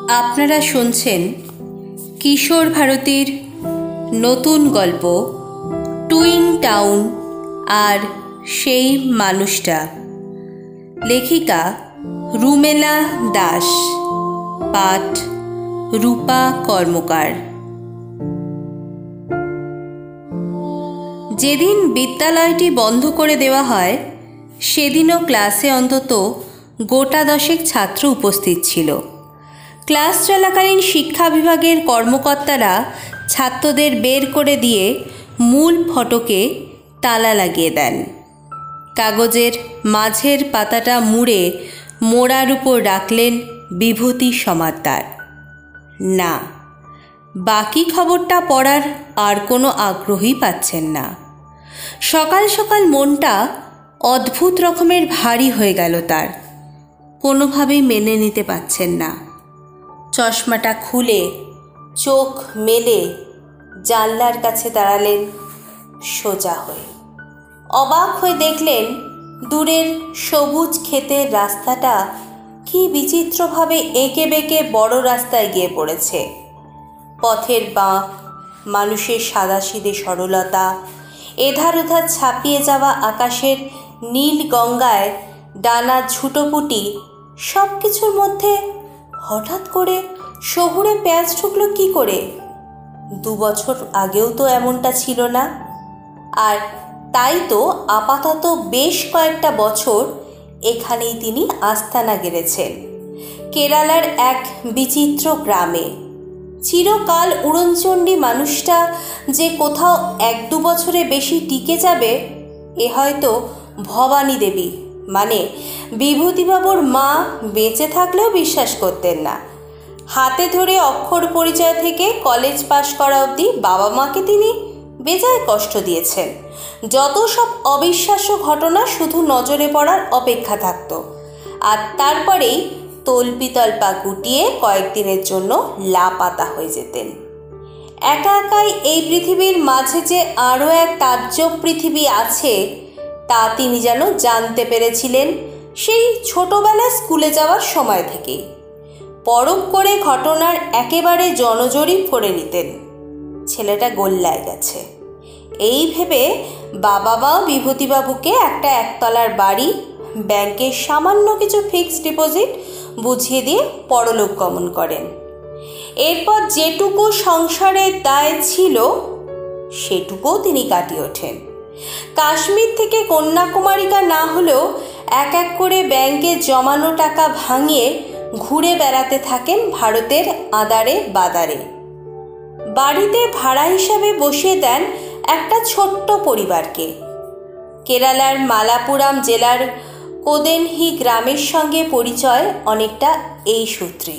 আপনারা শুনছেন কিশোর ভারতীর নতুন গল্প টুইন টাউন আর সেই মানুষটা। লেখিকা রুমেলা দাস, পাঠ রূপা কর্মকার। যেদিন বিদ্যালয়টি বন্ধ করে দেওয়া হয় সেদিনও ক্লাসে অন্তত গোটা 10 ছাত্র উপস্থিত ছিল। ক্লাস চলাকালীন শিক্ষা বিভাগের কর্মকর্তারা ছাত্রদের বের করে দিয়ে মূল ফটকে তালা লাগিয়ে দেন। কাগজের মাঝের পাতাটা মুড়ে মোড়ার উপর রাখলেন বিভূতি সমাদ্দার। না, বাকি খবরটা পড়ার আর কোনো আগ্রহই পাচ্ছেন না। সকাল সকাল মনটা অদ্ভুত রকমের ভারী হয়ে গেল তার। কোনোভাবেই মেনে নিতে পারছেন না। চশমাটা খুলে চোখ মেলে জানলার কাছে দাঁড়ালেন সোজা হয়ে। অবাক হয়ে দেখলেন দূরের সবুজ ক্ষেতের রাস্তাটা কি বিচিত্রভাবে এঁকে বেঁকে বড় রাস্তায় গিয়ে পড়েছে। পথের বাঁক, মানুষের সাদাসিধে সরলতা, এধার ওধার ছাপিয়ে যাওয়া আকাশের নীল গঙ্গায় ডানা ঝুটোপুটি, সব কিছুর মধ্যে হঠাৎ করে শহুরে পেঁয়াজ ঢুকলো কী করে? 2 বছর আগেও তো এমনটা ছিল না। আর তাই তো আপাতত বেশ কয়েকটা বছর এখানেই তিনি আস্তানা গেড়েছেন, কেরালার এক বিচিত্র গ্রামে। চিরকাল উড়নচণ্ডী মানুষটা যে কোথাও 1-2 বছরে বেশি টিকে যাবে এ হয়তো ভবানী দেবী মানে বিভূতিবাবুর মা বেঁচে থাকলেও বিশ্বাস করতেন না। হাতে ধরে অক্ষর পরিচয় থেকে কলেজ পাশ করা অবধি বাবা মাকে তিনি বেজায় কষ্ট দিয়েছেন। যত সব অবিশ্বাস্য ঘটনা শুধু নজরে পড়ার অপেক্ষা থাকত, আর তারপরেই তল্পিতল্পা গুটিয়ে কয়েকদিনের জন্য লাপাতা হয়ে যেতেন। একা একাই এই পৃথিবীর মাঝে যে আরও এক তাজ্জব পৃথিবী আছে তা তিনি যেন জানতে পেরেছিলেন সেই ছোটবেলায় স্কুলে যাওয়ার সময় থেকেই। পরখ করে ঘটনার একেবারে জনজরিপ করে নিতেন। ছেলেটা গোল্লায় গেছে এই ভেবে বাবা মাও বিভূতিবাবুকে একটা একতলার বাড়ি, ব্যাংকের সামান্য কিছু ফিক্সড ডিপোজিট বুঝিয়ে দিয়ে পরলোক গমন করেন। এরপর যেটুকু সংসারের দায় ছিল সেটুকুও তিনি কাটিয়ে ওঠেন। কাশ্মীর থেকে কন্যাকুমারিকা না হলেও এক এক করে ব্যাংকে জমানো টাকা ভাঙিয়ে ঘুরে বেড়াতে থাকেন ভারতের আদারে বাদারে। বাড়িতে ভাড়া হিসাবে বসিয়ে দেন একটা ছোট্ট পরিবারকে। কেরালার মালাপুরাম জেলার কোদেনহি গ্রামের সঙ্গে পরিচয় অনেকটা এই সূত্রেই।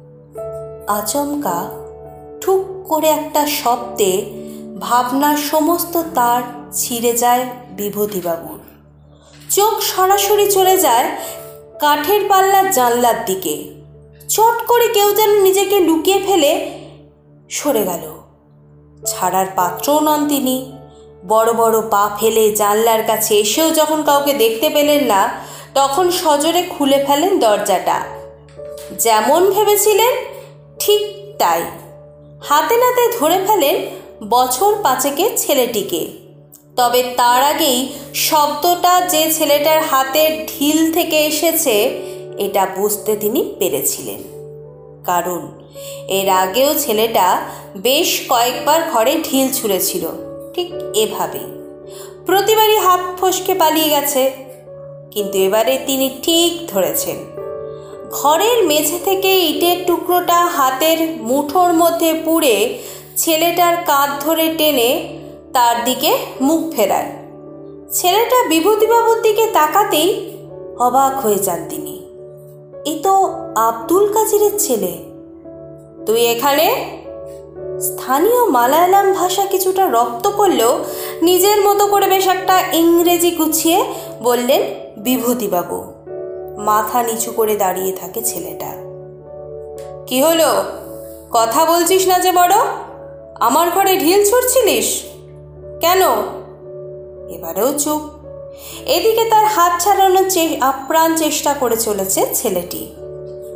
আচমকা ঠুক করে একটা শব্দে ভাবনার সমস্ত তার ছিঁড়ে যায় বিভূতিবাবুর। চোখ সরাসরি চলে যায় কাঠের পাল্লার জানলার দিকে। চট করে কেউ যেন নিজেকে লুকিয়ে ফেলে সরে গেল। ছাড়ার পাত্রও নন তিনি। বড় বড় পা ফেলে জানলার কাছে এসেও যখন কাউকে দেখতে পেলেন না তখন সজোরে খুলে ফেলেন দরজাটা। যেমন ভেবেছিলেন ঠিক তাই, হাতে নাতে ধরে ফেলেন বছর 5-এর ছেলেটিকে। তবে তার আগেই শব্দটা যে ছেলেটার হাতের ঢিল থেকে এসেছে এটা বুঝতে তিনি পেরেছিলেন। কারণ এর আগেও ছেলেটা বেশ কয়েকবার ঘরে ঢিল ছুঁড়েছিল ঠিক এভাবেই। প্রতিবারই হাত ফসকে পালিয়ে গেছে, কিন্তু এবারে তিনি ঠিক ধরেছেন। ঘরের মেঝে থেকে ইটের টুকরোটা হাতের মুঠোর মধ্যে পুড়ে ছেলেটার কাঁধ ধরে টেনে তার দিকে মুখ ফেরান। ছেলেটা বিভূতিবাবুর দিকে তাকাতেই অবাক হয়ে যান তিনি। এ তো আব্দুল কাজিরের ছেলে। তুই এখানে? স্থানীয় মালায়ালাম ভাষা কিছুটা রপ্ত করলেও নিজের মতো করে বেশ একটা ইংরেজি গুছিয়ে বললেন বিভূতিবাবু। মাথা নিচু করে দাঁড়িয়ে থাকে ছেলেটা। কি হলো, কথা বলছিস না যে বড়? আমার ঘরে ঢিল ছুঁড়ছিলিস কেন? এবারেও চুপ। এদিকে তার হাত ছাড়ানোর আপ্রাণ চেষ্টা করে চলেছে ছেলেটি।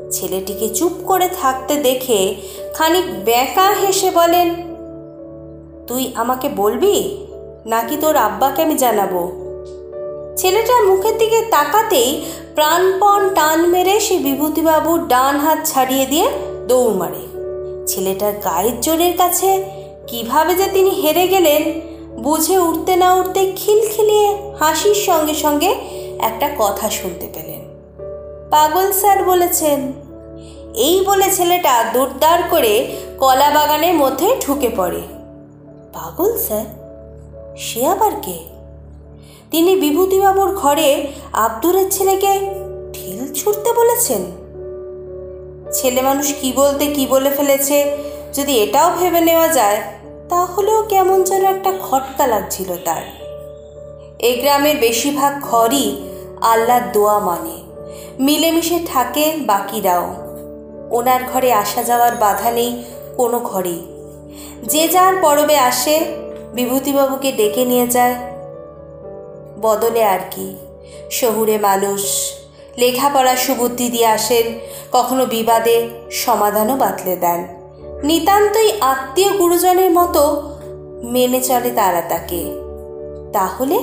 ছেলেটিকে চুপ করে থাকতে দেখে খানিক বেঁকা হেসে বলেন, তুই আমাকে বলবি নাকি তোর আব্বাকে আমি জানাবো? ছেলেটার মুখের দিকে তাকাতেই প্রাণপণ টান মেরে সে বিভূতিবাবুর ডান হাত ছাড়িয়ে দিয়ে দৌড় মারে। ছেলেটার গায়ের জোরের কাছে কিভাবে যে তিনি হেরে গেলেন বুঝে উঠতে না উঠতে খিলখিলিয়ে হাসির সঙ্গে সঙ্গে একটা কথা শুনতে পেলেন। পাগল স্যার বলেছেন। এই বলে ছেলেটা দৌড় করে কলা বাগানের মধ্যে ঢুকে পড়ে। পাগল স্যার? সে আবার কে? তিনি বিভূতিবাবুর ঘরে আব্দুরের ছেলেকে ঢিল ছুঁড়তে বলেছেন। ছেলে মানুষ কি বলতে কি বলে ফেলেছে যদি এটাও ভেবে নেওয়া যায়, তাহলেও কেমন যেন একটা খটকা লাগছিল তার। এই গ্রামের বেশিরভাগ ঘরই আল্লাহর দোয়া মানে, মিলেমিশে থাকে বাকিরাও। ওনার ঘরে আসা যাওয়ার বাধা নেই কোনো ঘরেই। যে যার পরবে আসে, বিভূতিবাবুকে ডেকে নিয়ে যায়। বদলে আর কি, শহুরে মানুষ লেখাপড়া সুবুদ্ধি দিয়ে আসেন, কখনো বিবাদে সমাধানও বাতলে দেন। নিতান্তই আত্মীয় গুরুজনের মতো মেনে চলে তারা তাকে। তাহলে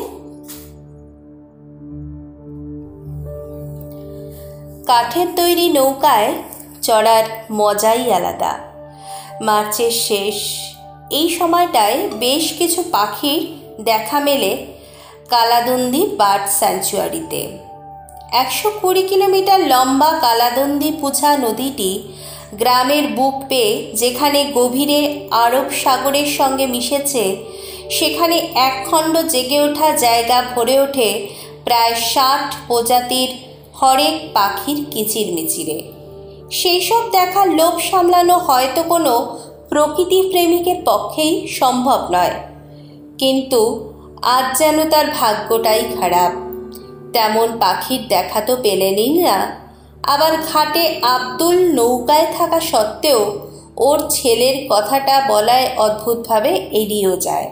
কাঠের তৈরি নৌকায় চড়ার মজাই আলাদা। মার্চের শেষ এই সময়টায় বেশ কিছু পাখির দেখা মেলে কালাদন্দি বার্ড স্যাংচুয়ারিতে। 120 কিলোমিটার লম্বা কালাদন্দি পুছা নদীটি গ্রামের বুক পেয়ে যেখানে গভীরে আরব সাগরের সঙ্গে মিশেছে, সেখানে একখণ্ড জেগে ওঠা জায়গা ভরে ওঠে প্রায় 60 প্রজাতির হরেক পাখির কিচিরমিচিরে। সেই সব দেখার লোভ সামলানো হয়তো কোনো প্রকৃতি প্রেমিকের পক্ষেই সম্ভব নয়, কিন্তু আজ যেন তার ভাগ্যটাই খারাপ। তেমন পাখির দেখা তো পেলেনই না। আবার ঘাটে আব্দুল নৌকায় থাকা সত্ত্বেও ওর ছেলের কথাটা বলায় অদ্ভুতভাবে এড়িয়েও যায়।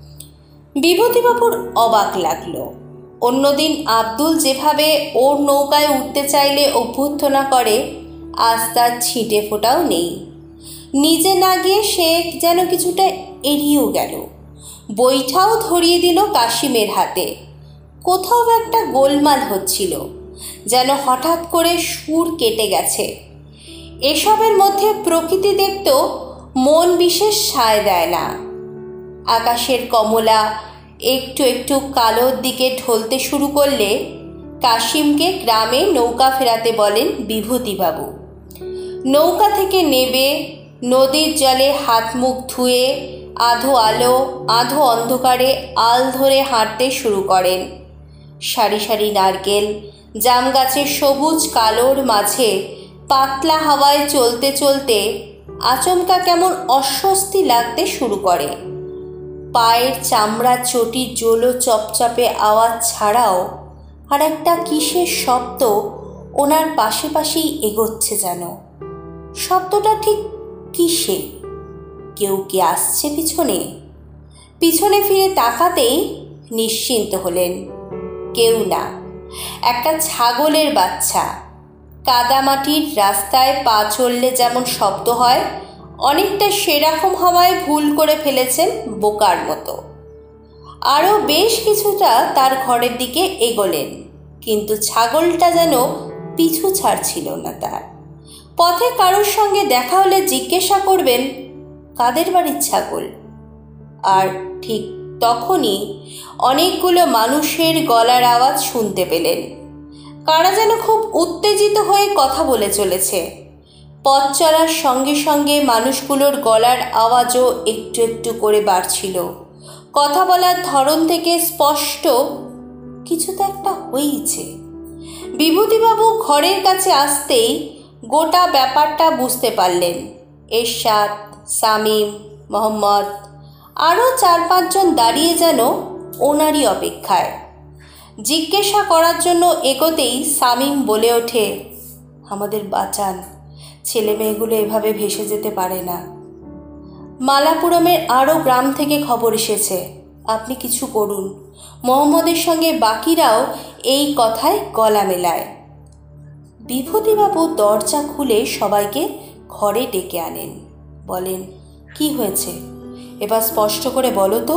বিভূতিবাবুর অবাক লাগলো। অন্যদিন আব্দুল যেভাবে ওর নৌকায় উঠতে চাইলে অভ্যর্থনা করে, আজ তার ছিটে ফোটাও নেই। নিজে না গিয়ে সে যেন কিছুটা এড়িয়েও গেল। বৈঠাও ধরিয়ে দিল কাশিমের হাতে। কোথাও একটা গোলমাল হচ্ছিল, যেন হঠাৎ করে সুর কেটে গেছে। এসবের মধ্যে প্রকৃতি দেখতেও মন বিশেষ সায় দেয় না। আকাশের কমলা একটু একটু কালোর দিকে ঢলতে শুরু করলে কাশিমকে গ্রামে নৌকা ফেরাতে বলেন বিভূতিবাবু। নৌকা থেকে নেবে নদীর জলে হাত মুখ ধুয়ে আধো আলো আধো অন্ধকারে আল ধরে হাঁটতে শুরু করেন। সারি সারি নারকেল জাম গাছের সবুজ কালোর মাঝে পাতলা হাওয়ায় চলতে চলতে আচমকা কেমন অস্বস্তি লাগতে শুরু করে। পায়ের চামড়া চটি জোলো চপচপে আওয়াজ ছাড়াও আর একটা কিসের শব্দ ওনার পাশে পাশেই এগোচ্ছে যেন। শব্দটা ঠিক কিসে? কেউ কি আসছে পিছনে? পিছনে ফিরে তাকাতেই নিশ্চিন্ত হলেন, কেউ না, একটা ছাগলের বাচ্চা। কাদামাটির রাস্তায় পা চললে যেমন শব্দ হয়, অনেকটা সেরকম হওয়ায় ভুল করে ফেলেছেন বোকার মতো। আরও বেশ কিছুটা তার ঘরের দিকে এগোলেন, কিন্তু ছাগলটা যেন পিছু ছাড়ছিল না তার। পথে কারোর সঙ্গে দেখা হলে জিজ্ঞাসা করবেন, কাদের বাড়ির ছাগল? আর ঠিক তখনই অনেকগুলো মানুষের গলার আওয়াজ শুনতে পেলেন। কারা যেন খুব উত্তেজিত হয়ে কথা বলে চলেছে। পথ চলার সঙ্গে সঙ্গে মানুষগুলোর গলার আওয়াজও একটু একটু করে বাড়ছিল। কথা বলার ধরন থেকে স্পষ্ট কিছু তো একটা হয়েছে। বিভূতিবাবু ঘরের কাছে আসতেই গোটা ব্যাপারটা বুঝতে পারলেন। এরশাদ, শামীম, মোহাম্মদ আরও 4-5 জন দাঁড়িয়ে যেন ওনারই অপেক্ষায়। জিজ্ঞাসা করার জন্য এগোতেই শামীম বলে ওঠে, আমাদের বাঁচান, ছেলে মেয়েগুলো এভাবে ভেসে যেতে পারে না। মালাপুরমের আরও গ্রাম থেকে খবর এসেছে, আপনি কিছু করুন। মোহাম্মদের সঙ্গে বাকিরাও এই কথায় গলা মেলায়। বিভূতিবাবু দরজা খুলে সবাইকে ঘরে ডেকে আনেন। বলেন, কি হয়েছে এবার স্পষ্ট করে বলো তো।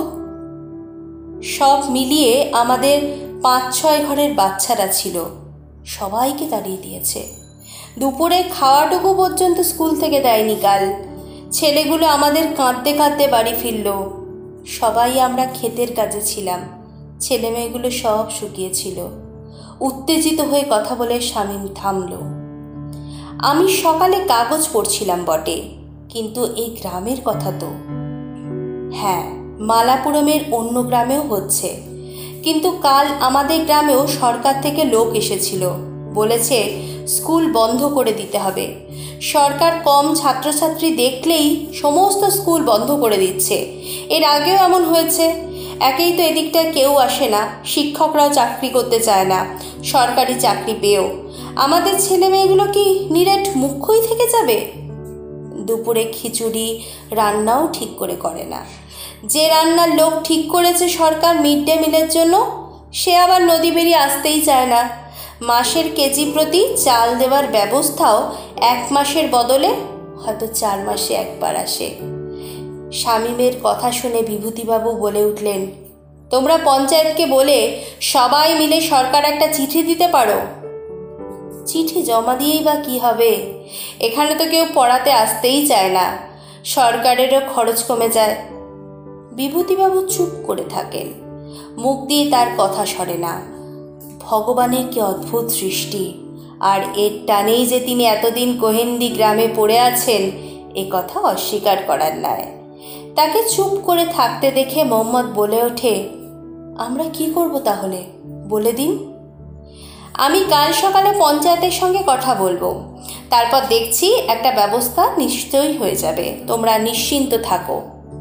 সব মিলিয়ে আমাদের 5-6 ঘরের বাচ্চারা ছিল, সবাইকে তাড়িয়ে দিয়েছে। দুপুরে খাওয়াটুকু পর্যন্ত স্কুল থেকে দেয়নি কাল। ছেলেগুলো আমাদের কাঁদতে কাঁদতে বাড়ি ফিরল। সবাই আমরা ক্ষেতের কাজে ছিলাম, ছেলে মেয়েগুলো সব শুকিয়েছিল। উত্তেজিত হয়ে কথা বলে শামীম থামল। আমি সকালে কাগজ পড়ছিলাম বটে, কিন্তু এই গ্রামের কথা তো। হ্যাঁ, মালাপুরমের অন্য গ্রামেও হচ্ছে, কিন্তু কাল আমাদের গ্রামেও সরকার থেকে লোক এসেছিল। বলেছে স্কুল বন্ধ করে দিতে হবে। সরকার কম ছাত্রছাত্রী দেখলেই সমস্ত স্কুল বন্ধ করে দিচ্ছে। এর আগেও এমন হয়েছে। একেই তো এদিকটায় কেউ আসে না, শিক্ষকরাও চাকরি করতে চায় না সরকারি চাকরি পেয়েও। আমাদের ছেলে মেয়েগুলো কি নিরেট মুখ্যই থেকে যাবে? দুপুরে খিচুড়ি রান্নাও ঠিক করে না। যে রান্নার লোক ঠিক করেছে সরকার মিড ডে মিলের জন্য, সে আবার নদী বেরিয়ে আসতেই চায় না। মাসের কেজি প্রতি চাল দেওয়ার ব্যবস্থাও 1 মাসের বদলে হয়তো 4 মাসে একবার আসে। শামীমের কথা শুনে বিভূতিবাবু বলে উঠলেন, তোমরা পঞ্চায়েতকে বলে সবাই মিলে সরকার একটা চিঠি দিতে পারো। চিঠি জমা দিয়েই বা কী হবে? এখানে তো কেউ পড়াতে আসতেই চায় না, সরকারেরও খরচ কমে যায়। বিভূতিবাবু চুপ করে থাকেন, মুখ দিয়ে তার কথা সরে না। ভগবানের কি অদ্ভুত সৃষ্টি, আর এর টানেই যে তিনি এতদিন কোহেন্দি গ্রামে পড়ে আছেন এ কথা অস্বীকার করার নয়। তাকে চুপ করে থাকতে দেখে মোহাম্মদ বলে ওঠে, আমরা কি করব তাহলে বলে দিন। আমি কাল সকালে পঞ্চায়েতের সঙ্গে কথা বলবো, তারপর দেখছি একটা ব্যবস্থা নিশ্চয়ই হয়ে যাবে। তোমরা নিশ্চিন্ত থাকো।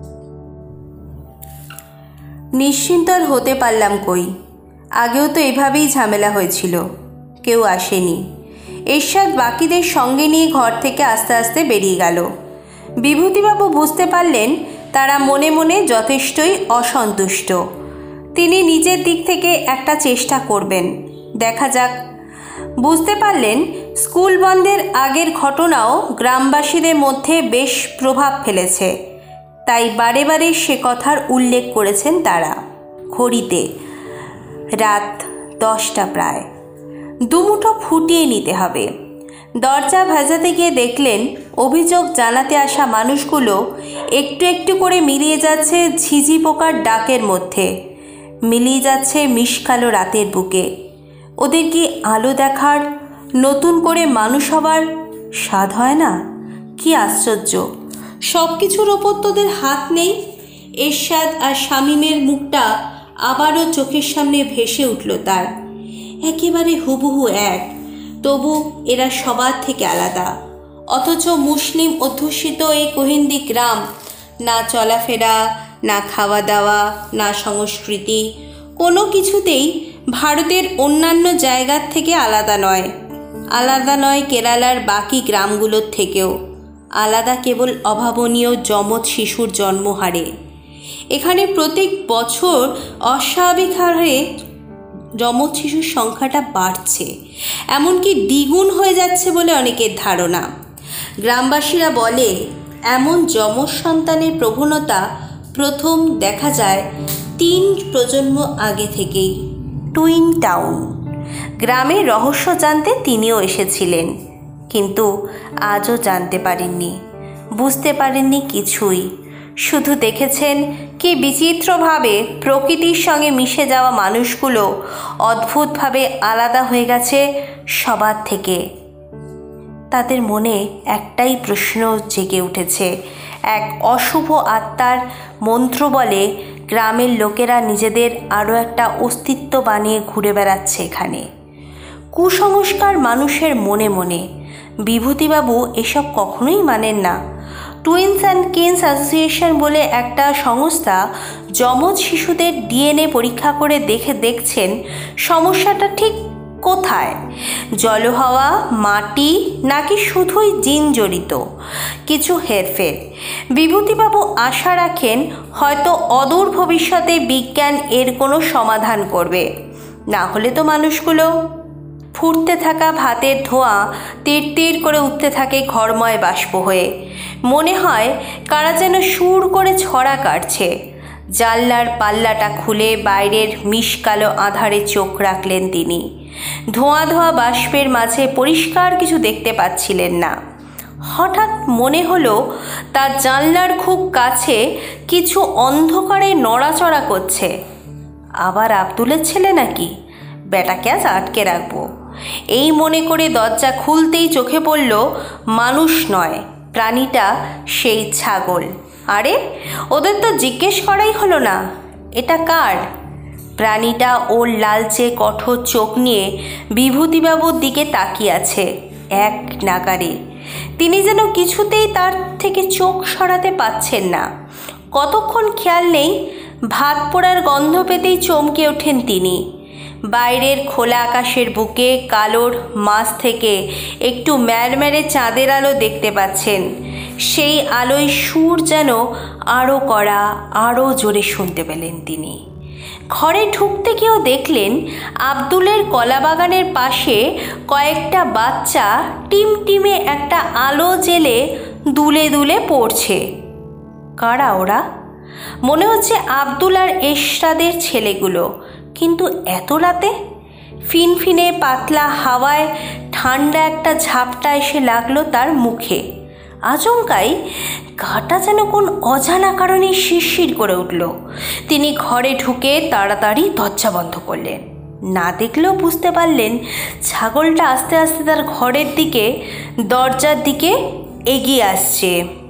নিশ্চিন্ত আর হতে পারলাম কই? আগেও তো এভাবেই ঝামেলা হয়েছিল, কেউ আসেনি। এরশাদ বাকিদের সঙ্গে নিয়ে ঘর থেকে আস্তে আস্তে বেরিয়ে গেল। বিভূতিবাবু বুঝতে পারলেন তারা মনে মনে যথেষ্টই অসন্তুষ্ট। তিনি নিজের দিক থেকে একটা চেষ্টা করবেন, দেখা যাক। বুঝতে পারলেন স্কুল বন্ধের আগের ঘটনাও গ্রামবাসীদের মধ্যে বেশ প্রভাব ফেলেছে, তাই বারে বারে সে কথার উল্লেখ করেছেন তারা। ঘড়িতে রাত 10টা প্রায়। দুমুঠো ফুটিয়ে নিতে হবে। দরজা ভেজাতে গিয়ে দেখলেন অভিযোগ জানাতে আসা মানুষগুলো একটু একটু করে মিলিয়ে যাচ্ছে ঝিঝি পোকার ডাকের মধ্যে, মিলিয়ে যাচ্ছে মিশকালো রাতের বুকে। ওদের কি আলো দেখার, নতুন করে মানুষ হবার স্বাদ হয় না? কি আশ্চর্য! সব কিছুর ওপর তোদের হাত নেই। এরশাদ আর শামীমের মুখটা আবারও চোখের সামনে ভেসে উঠল তার। একেবারে হুবহু এক, তবু এরা সবার থেকে আলাদা। অথচ মুসলিম অধ্যুষিত এই কোহেন্দি গ্রাম, না চলাফেরা, না খাওয়া দাওয়া, না সংস্কৃতি, কোনো কিছুতেই ভারতের অন্যান্য জায়গার থেকে আলাদা নয়। আলাদা নয় কেরালার বাকি গ্রামগুলোর থেকেও। আলাদা কেবল অভাবনীয় যমজ শিশুর জন্মহারে। এখানে প্রত্যেক বছর অস্বাভাবিক হারে যমজ শিশুর সংখ্যাটা বাড়ছে, এমনকি দ্বিগুণ হয়ে যাচ্ছে বলে অনেকের ধারণা। গ্রামবাসীরা বলে এমন যমজ সন্তানের প্রবণতা প্রথম দেখা যায় 3 প্রজন্ম আগে থেকেই। টুইন টাউন গ্রামের রহস্য জানতে তিনিও এসেছিলেন, কিন্তু আজও জানতে পারেননি, বুঝতে পারেননি কিছুই। শুধু দেখেছেন কি বিচিত্রভাবে প্রকৃতির সঙ্গে মিশে যাওয়া মানুষগুলো অদ্ভুতভাবে আলাদা হয়ে গেছে সবার থেকে। তাদের মনে একটাই প্রশ্ন জেগে উঠেছে, এক অশুভ আত্মার মন্ত্র বলে গ্রামের লোকেরা নিজেদের আরও একটা অস্তিত্ব বানিয়ে ঘুরে বেড়াচ্ছে এখানে। কুসংস্কার মানুষের মনে মনে। বিভূতিবাবু এসব কখনোই মানেন না। টুইন্স অ্যান্ড কিনস অ্যাসোসিয়েশন বলে একটা সংস্থা যমজ শিশুদের ডিএনএ পরীক্ষা করে দেখছেন সমস্যাটা ঠিক কোথায়। জলহাওয়া, মাটি, নাকি শুধুই জিন জড়িত কিছু হেরফের। বিভূতিবাবু আশা রাখেন হয়তো অদূর ভবিষ্যতে বিজ্ঞান এর কোনো সমাধান করবে, না হলে তো মানুষগুলো ফুটতে থাকা ভাতের ধোঁয়া তীর তীর করে উঠতে থাকে ঘরময় বাষ্প হয়ে। মনে হয় কারা যেন সুর করে ছড়া কাটছে। জানলার পাল্লাটা খুলে বাইরের মিশকালো আঁধারে চোখ রাখলেন তিনি। ধোঁয়া ধোঁয়া বাষ্পের মাঝে পরিষ্কার কিছু দেখতে পাচ্ছিলেন না। হঠাৎ মনে হলো তার জানলার খুব কাছে কিছু অন্ধকারে নড়াচড়া করছে। আবার আব্দুলের ছেলে নাকি? বেটাকে আজ আটকে রাখবো। এই মনে করে দরজা খুলতেই চোখে পড়ল মানুষ নয়, প্রাণীটা সেই ছাগল। আরে ওদের তো জিজ্ঞেস করাই হলো না, এটা কার? প্রাণীটা ওর লালচে কঠোর চোখ নিয়ে বিভূতিবাবুর দিকে তাকিয়ে আছে এক নাগারে। তিনি যেন কিছুতেই তার থেকে চোখ সরাতে পাচ্ছেন না। কতক্ষণ খেয়াল নেই, ভাত পোড়ার গন্ধ পেতেই চমকে ওঠেন তিনি। বাইরের খোলা আকাশের বুকে কালোর মাছ থেকে একটু ম্যারম্যারে চাঁদের আলো দেখতে পাচ্ছেন। সেই আলোয় সুর যেন আরও কড়া, আরও জোরে শুনতে পেলেন তিনি। ঘরে ঢুকতে গিয়েও দেখলেন আব্দুলের কলাবাগানের পাশে কয়েকটা বাচ্চা টিমটিমে একটা আলো জেলে দুলে দুলে পড়ছে। কারা ওরা? মনে হচ্ছে আব্দুল আর এরশাদের ছেলেগুলো। কিন্তু এত রাতে? ফিনফিনে পাতলা হাওয়ায় ঠান্ডা একটা ঝাপটা এসে লাগলো তার মুখে। আচমকাই গাটা যেন কোন অজানা কারণে শিরশির করে উঠল। তিনি ঘরে ঢুকে তাড়াতাড়ি দরজা বন্ধ করলেন। না দেখলেও বুঝতে পারলেন ছাগলটা আস্তে আস্তে তার ঘরের দিকে, দরজার দিকে এগিয়ে আসছে।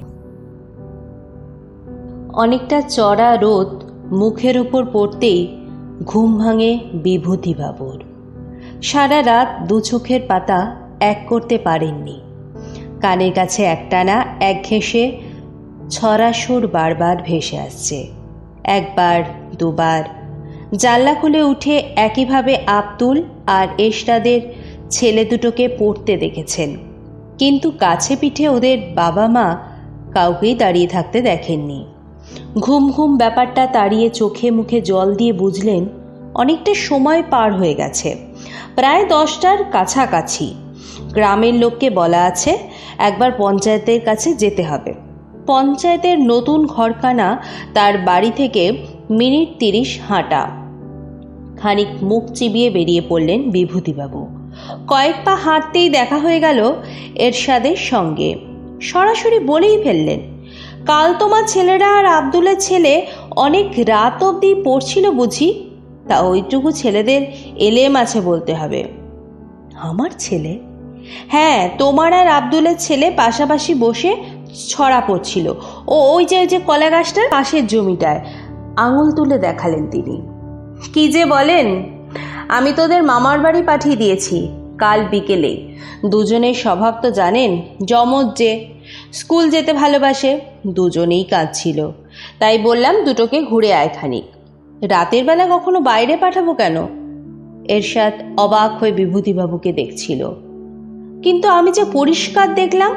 অনেকটা চড়া রোদ মুখের উপর পড়তেই ঘুম ভাঙে বিভূতিবাবুর। সারা রাত দু চোখের পাতা এক করতে পারেননি। কানের কাছে একটানা একঘেঁষে ছড়া সুর বারবার ভেসে আসছে। একবার দুবার জানলা খুলে উঠে একইভাবে আব্দুল আর এরশাদের ছেলে দুটোকে পড়তে দেখেছেন, কিন্তু কাছে পিঠে ওদের বাবা মা কাউকেই দাঁড়িয়ে থাকতে দেখেননি। ঘুম ঘুম ব্যাপারটা তাড়িয়ে চোখে মুখে জল দিয়ে বুঝলেন অনেকটা সময় পার হয়ে গেছে, প্রায় 10টার কাছাকাছি। গ্রামের লোককে বলা আছে একবার পঞ্চায়েতের কাছে যেতে হবে। পঞ্চায়েতের নতুন ঘরখানা তার বাড়ি থেকে মিনিট 30 হাঁটা। খানিক মুখ চিবিয়ে বেরিয়ে পড়লেন বিভূতিবাবু। কয়েক পা হাঁটতেই দেখা হয়ে গেল এরশাদের সঙ্গে। সরাসরি বলেই ফেললেন, কাল তোমার ছেলেরা আর আব্দুলের ছেলে অনেক রাত অবধি পড়ছিল বুঝি? তা ওইটুকু ছেলেদের এলেম আছে বলতে হবে। আমার ছেলে? হ্যাঁ, তোমার আর আব্দুলের ছেলে পাশাপাশি বসে ছড়া পড়ছিল। ওই যে কলা গাছটার পাশের জমিটায়। আঙুল তুলে দেখালেন তিনি। কি যে বলেন! আমি তোদের মামার বাড়ি পাঠিয়ে দিয়েছি কাল বিকেলে। দুজনের স্বভাব তো জানেন, জমজ যে, স্কুল যেতে ভালোবাসে। দুজনেই কাঁদছিল, তাই বললাম দুটোকে ঘুরে আয় খানিক। রাতের বেলা কখনো বাইরে পাঠাবো কেন? এরশাদ অবাক হয়ে বিভূতিবাবুকে দেখছিল। কিন্তু আমি যে পরিষ্কার দেখলাম।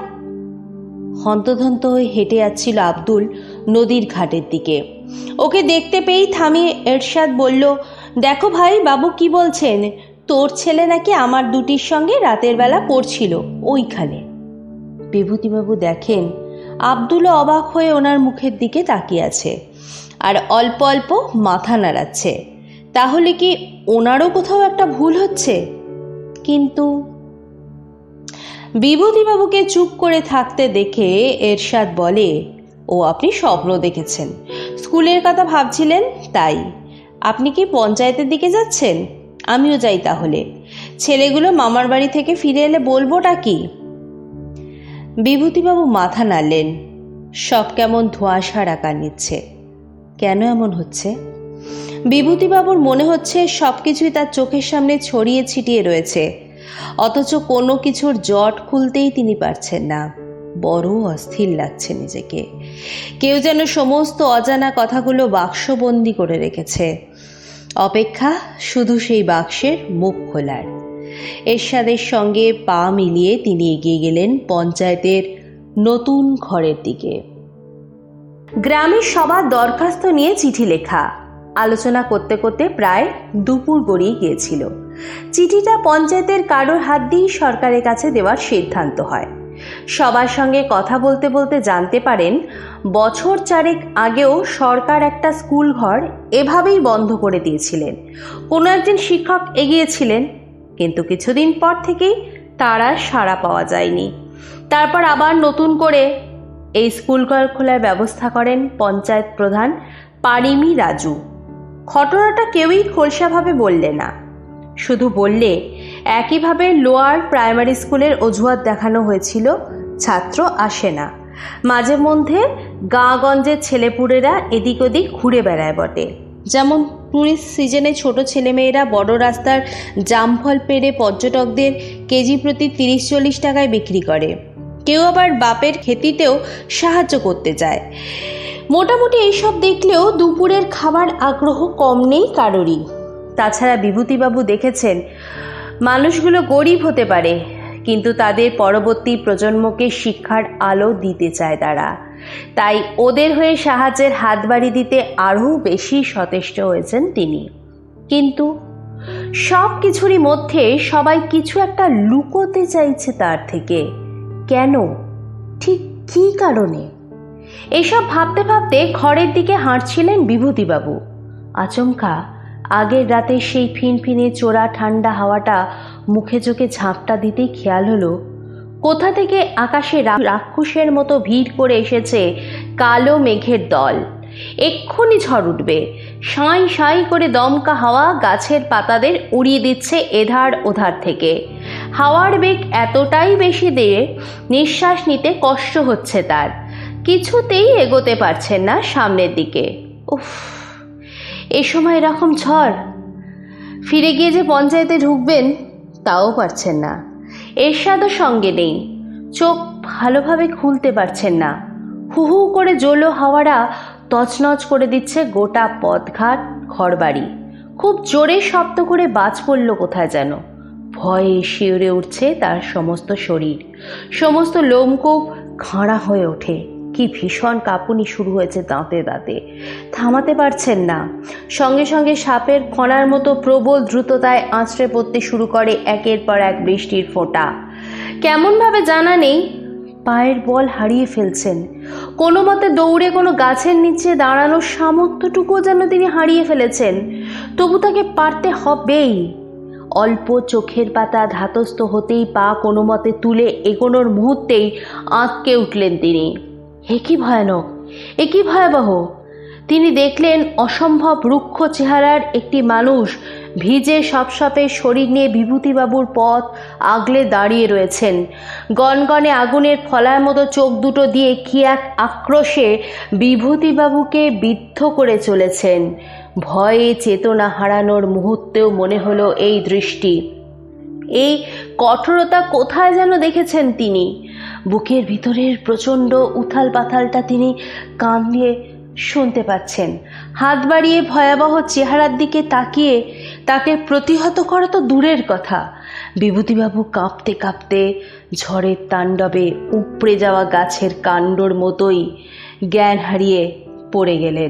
হন্তদন্ত হয়ে হেঁটে যাচ্ছিল আব্দুল নদীর ঘাটের দিকে। ওকে দেখতে পেয়েই থামিয়ে এরশাদ বলল, দেখো ভাই, বাবু কি বলছেন, তোর ছেলে নাকি আমার দুটির সঙ্গে রাতের বেলা পড়ছিল ওইখানে। বিভূতিবাবু দেখেন আব্দুলও অবাক হয়ে ওনার মুখের দিকে তাকিয়ে আছে আর অল্প অল্প মাথা নাড়াচ্ছে। তাহলে কি ওনারও কোথাও একটা ভুল হচ্ছে? কিন্তু বিভূতিবাবুকে চুপ করে থাকতে দেখে এরশাদ বলে, ও আপনি স্বপ্ন দেখেছেন, স্কুলের কথা ভাবছিলেন তাই। আপনি কি পঞ্চায়েতের দিকে যাচ্ছেন? আমিও যাই তাহলে। ছেলেগুলো মামার বাড়ি থেকে ফিরে এলে বলবোটা কি? বিভূতিবাবু মাথা নাড়লেন। সব কেমন ধোঁয়াশার আকার নিচ্ছে। কেন এমন হচ্ছে? বিভূতিবাবুর মনে হচ্ছে সব কিছুই তার চোখের সামনে ছড়িয়ে ছিটিয়ে রয়েছে, অথচ কোনো কিছুর জট খুলতেই তিনি পারছেন না। বড় অস্থির লাগছে নিজেকে। কেউ যেন সমস্ত অজানা কথাগুলো বাক্সবন্দি করে রেখেছে, অপেক্ষা শুধু সেই বাক্সের মুখ খোলার। এরশাদের সঙ্গে পা মিলিয়ে তিনি এগিয়ে গেলেন পঞ্চায়েতের নতুন ঘরের দিকে। গ্রামের সবার দরখাস্ত নিয়ে চিঠি লেখা, আলোচনা করতে করতে প্রায় দুপুর গড়িয়ে গিয়েছিল। চিঠিটা পঞ্চায়েতের কারোর হাত দিয়েই সরকারের কাছে দেওয়ার সিদ্ধান্ত হয়। সবার সঙ্গে কথা বলতে বলতে জানতে পারেন বছর চারেক আগেও সরকার একটা স্কুল ঘর এভাবেই বন্ধ করে দিয়েছিলেন। কোনো একজন শিক্ষক এগিয়েছিলেন, কিন্তু কিছুদিন পর থেকেই তার আর সাড়া পাওয়া যায়নি। তারপর আবার নতুন করে এই স্কুল ঘর খোলার ব্যবস্থা করেন পঞ্চায়েত প্রধান পারিমি রাজু। ঘটনাটা কেউই খোলসাভাবে বললে না, শুধু বললে একইভাবে লোয়ার প্রাইমারি স্কুলের অজুহাত দেখানো হয়েছিল, ছাত্র আসে না। মাঝে মধ্যে গাঁগঞ্জের ছেলেপুলেরা এদিক ওদিক ঘুরে বেড়ায় বটে, যেমন টুরিস্ট সিজনে ছোট ছেলেমেয়েরা বড় রাস্তার জামফল পেড়ে পর্যটকদের কেজি প্রতি 30-40 টাকায় বিক্রি করে। কেউ আবার বাপের খেতিতেও সাহায্য করতে যায়। মোটামুটি এইসব দেখলেও দুপুরের খাবার আগ্রহ কম নেই কারোরই। তাছাড়া বিভূতিবাবু দেখেছেন মানুষগুলো গরিব হতে পারে, কিন্তু তাদের পরবর্তী প্রজন্মকে শিক্ষার আলো দিতে চায় তারা। তাই ওদের হয়ে সাহায্যের হাত বাড়ি দিতে আরও বেশি সচেষ্ট হয়েছেন তিনি। কিন্তু সব কিছুরই মধ্যে সবাই কিছু একটা লুকোতে চাইছে তার থেকে। কেন? ঠিক কী কারণে? এসব ভাবতে ভাবতে ঘরের দিকে হাঁটছিলেন বিভূতিবাবু। আচমকা আগের রাতে সেই ফিনফিনে চোরা ঠান্ডা হাওয়াটা মুখে চোখে ঝাঁপটা দিতেই খেয়াল হলো কোথা থেকে আকাশে রাক্ষসের মতো ভিড় করে এসেছে কালো মেঘের দল। এক্ষুনি ঝড় উঠবে। সাঁই সাঁই করে দমকা হাওয়া গাছের পাতাদের উড়িয়ে দিচ্ছে এধার ওধার থেকে। হাওয়ার বেগ এতটাই বেশি দিয়ে নিঃশ্বাস নিতে কষ্ট হচ্ছে তার। কিছুতেই এগোতে পারছেন না সামনের দিকে। উফ, এ সময় এরকম ঝড়! ফিরে গিয়ে যে পঞ্চায়েতে ঢুকবেন তাও পারছেন না। এরশাদও সঙ্গে নেই। চোখ ভালোভাবে খুলতে পারছেন না। হু হু করে জোলো হাওয়াটা তছনছ করে দিচ্ছে গোটা পথঘাট ঘরবাড়ি। খুব জোরে শব্দ করে বাজ পড়ল কোথায় যেন। ভয়ে শিউরে উঠছে তার সমস্ত শরীর, সমস্ত লোমকূপ খাঁড়া হয়ে ওঠে। কি ভীষণ কাঁপুনি শুরু হয়েছে দাঁতে দাঁতে, থামাতে পারছেন না। সঙ্গে সঙ্গে সাপের ফণার মতো প্রবল দ্রুততায় আঁচড়ে পড়তে শুরু করে একের পর এক বৃষ্টির ফোঁটা। কেমনভাবে জানা নেই পায়ের বল হারিয়ে ফেলছেন। কোনো মতে দৌড়ে কোনো গাছের নিচে দাঁড়ানোর সামর্থ্যটুকুও যেন তিনি হারিয়ে ফেলেছেন। তবু তাকে পারতে হবেই। অল্প চোখের পাতা ধাতস্থ হতেই পা কোনো মতে তুলে এগোনোর মুহূর্তেই আঁতকে উঠলেন তিনি। এ কি ভয়ানক, এ কি ভয়াবহ! তিনি দেখলেন অসম্ভব রুক্ষ চেহারার একটি মানুষ ভিজে সপসপে শরীর নিয়ে বিভূতিবাবুর পথ আগলে দাঁড়িয়ে রয়েছেন। গনগনে আগুনের ফলার মতো চোখ দুটো দিয়ে কি এক আক্রোশে বিভূতিবাবুকে বিদ্ধ করে চলেছেন। ভয়ে চেতনা হারানোর মুহূর্তেও মনে হলো এই দৃষ্টি, এই কঠোরতা কোথায় যেন দেখেছেন তিনি। বুকের ভিতরের প্রচণ্ড উথাল পাথালটা তিনি কান দিয়ে শুনতে পাচ্ছেন। হাত বাড়িয়ে ভয়াবহ চেহারার দিকে তাকিয়ে তাকে প্রতিহত করা তো দূরের কথা, বিভূতিবাবু কাঁপতে কাঁপতে ঝড়ের তাণ্ডবে উপড়ে যাওয়া গাছের কাণ্ডর মতোই জ্ঞান হারিয়ে পড়ে গেলেন।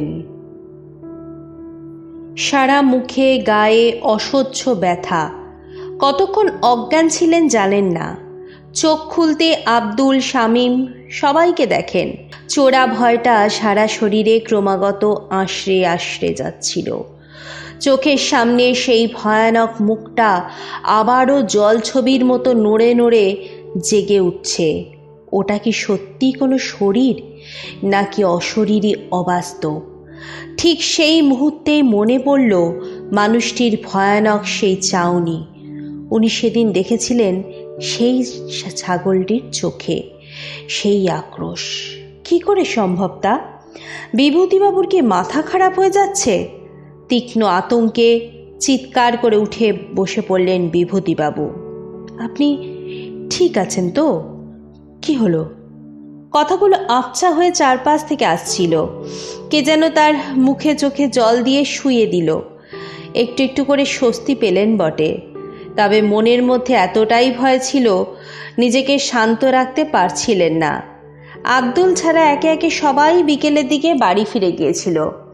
সারা মুখে গায়ে অসহ্য ব্যথা। কতক্ষণ অজ্ঞান ছিলেন জানেন না। চোখ খুলতে আব্দুল, শামীম সবাইকে দেখেন। চোরা ভয়টা সারা শরীরে ক্রমাগত আঁশড়ে আঁশড়ে যাচ্ছিল। চোখের সামনে সেই ভয়ানক মুখটা আবারও জলছবির মতো নড়ে নড়ে জেগে উঠছে। ওটা কি সত্যি কোনো শরীর, নাকি অশরীরই অবাস্তব? ঠিক সেই মুহূর্তেই মনে পড়ল মানুষটির ভয়ানক সেই চাউনি। উনি সেদিন দেখেছিলেন সেই ছাগলটির চোখে সেই আক্রোশ। কি করে সম্ভব তা? বিভূতিবাবুর কি মাথা খারাপ হয়ে যাচ্ছে? তীক্ষ্ণ আতঙ্কে চিৎকার করে উঠে বসে পড়লেন বিভূতিবাবু। আপনি ঠিক আছেন তো? কি হলো? কথাগুলো আবছা হয়ে চারপাশ থেকে আসছিল। কে যেন তার মুখে চোখে জল দিয়ে শুইয়ে দিল। একটু একটু করে স্বস্তি পেলেন বটে, তবে মনের মধ্যে এতটাই ভয় ছিল নিজেকে শান্ত রাখতে পারছিলেন না। আব্দুল ছাড়া একে একে সবাই বিকেলের দিকে বাড়ি ফিরে গিয়েছিল।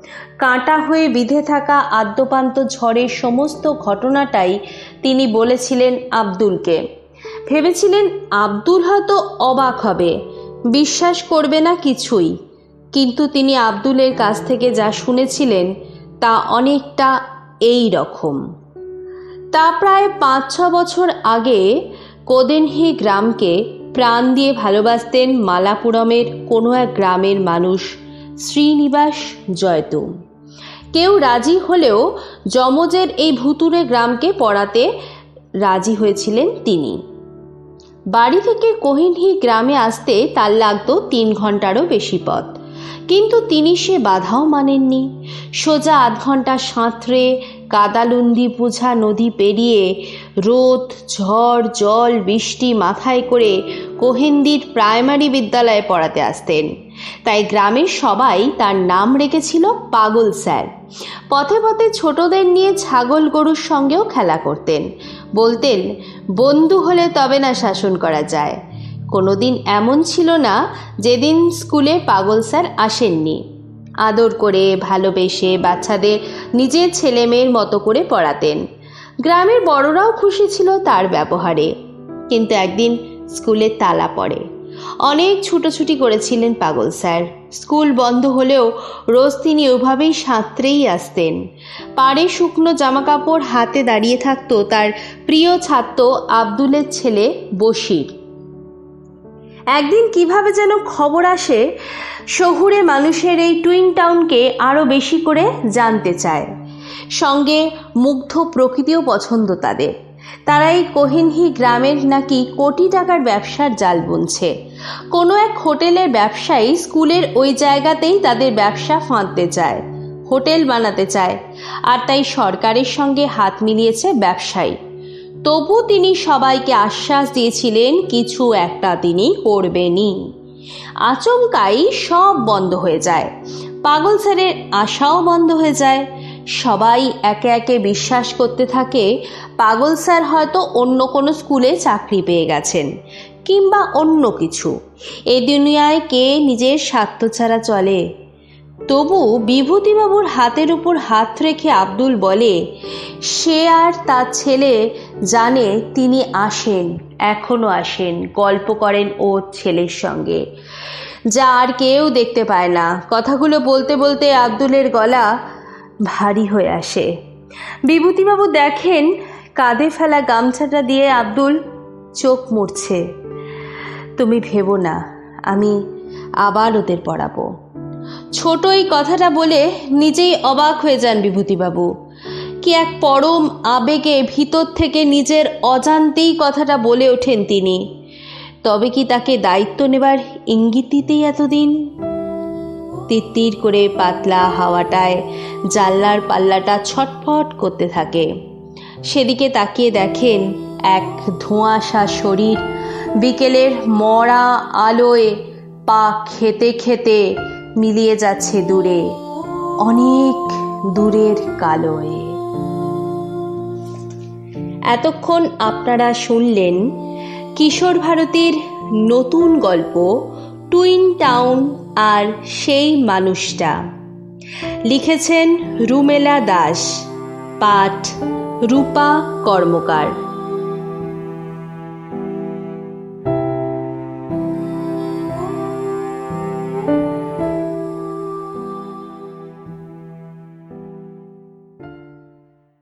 কাঁটা হয়ে বিঁধে থাকা আদ্যপান্ত ঝড়ের সমস্ত ঘটনাটাই তিনি বলেছিলেন আব্দুলকে। ভেবেছিলেন আব্দুল হয়তো অবাক হবে, বিশ্বাস করবে না কিছুই, কিন্তু তিনি আব্দুলের কাছ থেকে যা শুনেছিলেন তা অনেকটা এই রকম। তা প্রায় 5-6 বছর আগে কোদেনহি গ্রামকে প্রাণ দিয়ে ভালোবাসতেন মালাপুরমের কোনো এক গ্রামের মানুষ শ্রীনিবাস জয়তু। কেউ রাজি হলেও যমজের এই ভুতুরে গ্রামকে পড়াতে রাজি হয়েছিলেন তিনি। বাড়ি থেকে কোহিনহি গ্রামে আসতে তার লাগতো 3 ঘন্টারও বেশি পথ, কিন্তু তিনি সে বাধাও মানেননি। সোজা 8 ঘন্টা সাঁতরে কাদালুন্দি বোঝা নদী পেরিয়ে রোদ, ঝড়, জল, বৃষ্টি মাথায় করে কোহেন্দির প্রাইমারি বিদ্যালয়ে পড়াতে আসতেন। তাই গ্রামের সবাই তার নাম রেখেছিল পাগল স্যার। পথে পথে ছোটদের নিয়ে ছাগল গরুর সঙ্গেও খেলা করতেন। বলতেন, বন্ধু হলে তবে না শাসন করা যায়। কোনোদিন এমন ছিল না যেদিন স্কুলে পাগল স্যার আসেননি। আদর করে ভালোবেসে বাচ্চাদের নিজের ছেলে মেয়ের মতো করে পড়াতেন। গ্রামের বড়রাও খুশি ছিল তার ব্যবহারে। কিন্তু একদিন স্কুলে তালা পড়ে। অনেক ছুটোছুটি করেছিলেন পাগল স্যার। স্কুল বন্ধ হলেও রোজ তিনি ওভাবেই সাঁতরেই আসতেন। পাড়ে শুকনো জামাকাপড় হাতে দাঁড়িয়ে থাকতো তার প্রিয় ছাত্র আব্দুলের ছেলে বশির। একদিন কিভাবে যেন খবর আসে শহুরে মানুষের এই টুইন টাউনকে আরও বেশি করে জানতে চায়। সঙ্গে মুগ্ধ প্রকৃতিও পছন্দ তাদের। তারা এই কোহিনহি গ্রামের নাকি কোটি টাকার ব্যবসার জাল বুনছে। কোনো এক হোটেলের ব্যবসায়ী স্কুলের ওই জায়গাতেই তাদের ব্যবসা ফাঁদতে চায়, হোটেল বানাতে চায়, আর তাই সরকারের সঙ্গে হাত মিলিয়েছে ব্যবসায়ী। তবু তিনি সবাইকে আশ্বাস দিয়েছিলেন কিছু একটা তিনি করবেনই। আচমকাই সব বন্ধ হয়ে যায়। পাগল স্যারের আশাও বন্ধ হয়ে যায়। সবাই একে একে বিশ্বাস করতে থাকে পাগল স্যার হয়তো অন্য কোনো স্কুলে চাকরি পেয়ে গেছেন, কিংবা অন্য কিছু। এ দুনিয়ায় কে নিজের স্বার্থ ছাড়া চলে? তবু বিভূতিবাবুর হাতের উপর হাত রেখে আব্দুল বলে, সে আর তার ছেলে জানে তিনি আসেন, এখনো আসেন, গল্প করেন ওর ছেলের সঙ্গে, যা আর কেউ দেখতে পায় না। কথাগুলো বলতে বলতে আব্দুলের গলা ভারী হয়ে আসে। বিভূতিবাবু দেখেন কাঁধে ফেলা গামছাটা দিয়ে আব্দুল চোখ মুড়ছে। তুমি ভেবো না, আমি আবার ওদের পড়াবো। ছোট এই কথাটা বলে নিজেই অবাক হয়ে যান বিভূতিবাবু। কি এক পরম আবেগে ভিতর থেকে নিজের অজান্তেই কথাটা বলে ওঠেন তিনি। তবে কি তাকে দায়িত্ব নেবার ইঙ্গিত দিতেই এতদিন? তিত্তির করে পাতলা হাওয়াটায় জানলার পাল্লাটা ছটফট করতে থাকে। সেদিকে তাকিয়ে দেখেন এক ধোঁয়াশা শরীর বিকেলের মরা আলোয় পা খেতে খেতে মিলিয়ে যাচ্ছে দূরে, অনেক দূরের কালোয়। এতক্ষণ আপনারা শুনলেন কিশোর ভারতীর নতুন গল্প টুইন টাউন আর সেই মানুষটা। লিখেছেন রুমেলা দাস, পাঠ রূপা কর্মকার।